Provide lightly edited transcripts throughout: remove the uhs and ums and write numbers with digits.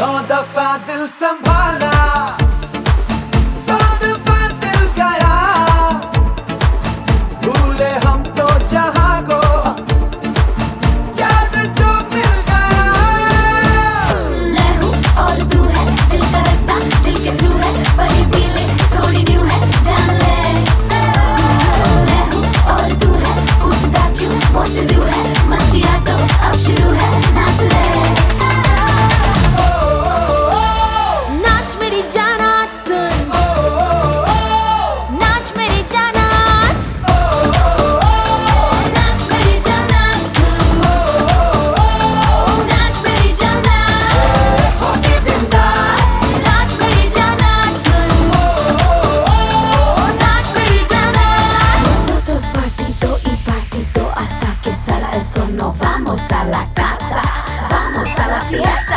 100 दफा दिल संभाला, 100 दफा दिल गया, भूले हम तो जहां को, याद जो मिल गया। मैं हूँ और तू है, दिल का रास्ता दिल के थ्रू है, पर ये फीलिंग थोड़ी न्यू है, जान ले। मैं हूँ और तू है, पूछता क्यों what to do है, मस्तियाँ तो अब शुरू है, नाच ले। Vamos a la casa, vamos a la fiesta.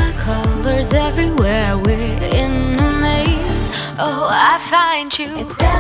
Everywhere we're in a maze. Oh, I find you.